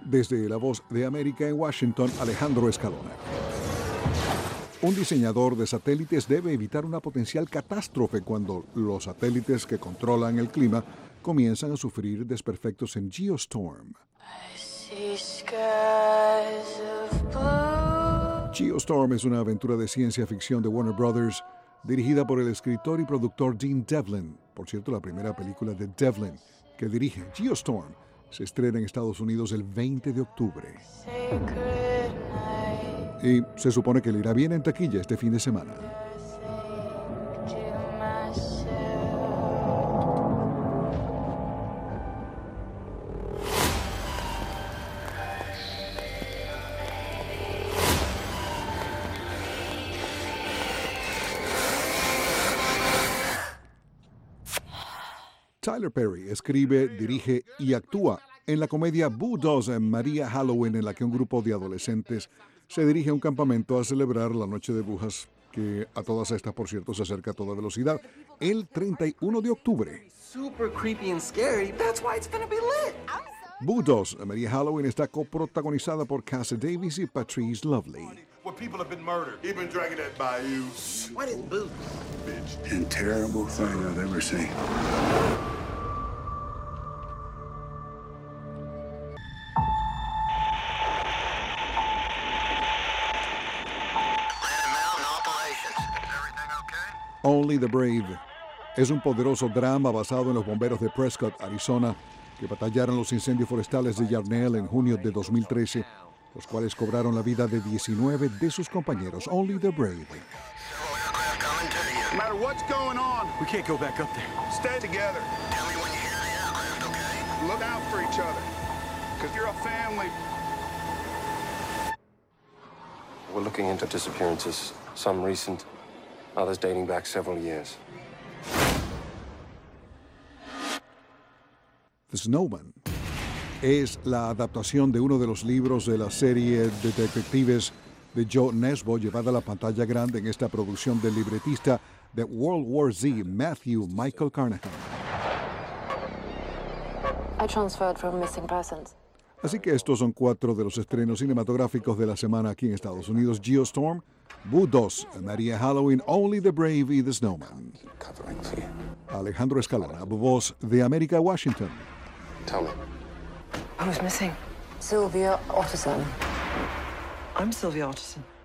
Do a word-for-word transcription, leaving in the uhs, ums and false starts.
Desde La Voz de América en Washington, Alejandro Escalona. Un diseñador de satélites debe evitar una potencial catástrofe cuando los satélites que controlan el clima comienzan a sufrir desperfectos en Geostorm. Geostorm es una aventura de ciencia ficción de Warner Brothers, dirigida por el escritor y productor Dean Devlin. Por cierto, la primera película de Devlin que dirige, Geostorm, se estrena en Estados Unidos el veinte de octubre. Y se supone que le irá bien en taquilla este fin de semana. Tyler Perry escribe, dirige y actúa en la comedia Boo dos María Halloween, en la que un grupo de adolescentes se dirige a un campamento a celebrar la Noche de Brujas, que a todas estas, por cierto, se acerca a toda velocidad, el treinta y uno de octubre. Super creepy and scary. That's why it's gonna be lit. Boo dos María Halloween está coprotagonizada por Cassie Davis y Patrice Lovely. Where people have been murdered. He been dragging that bayou. What is boots? Bitch. And terrible thing I've ever seen. Only the Brave es un poderoso drama basado en los bomberos de Prescott, Arizona, que batallaron los incendios forestales de Yarnell en junio de dos mil trece, los cuales cobraron la vida de diecinueve de sus compañeros. Only the Brave. No matter what's going on, We can't go back up there. stay together. Tell me when you hear the aircraft, okay? Look out for each other. Because you're a family. We're looking into disappearances, some recent, others dating back several years. The Snowman es la adaptación de uno de los libros de la serie de detectives de Joe Nesbo, llevada a la pantalla grande en esta producción del libretista de World War Z, Matthew Michael Carnahan. I transferred from missing persons. Así que estos son cuatro de los estrenos cinematográficos de la semana aquí en Estados Unidos: Geostorm, Boo dos, María Halloween, Only the Brave y The Snowman. Covering for you. Alejandro Escalona, Voz de América, Washington. Tell me. I was missing. Sylvia Otterson. I'm Sylvia Otterson.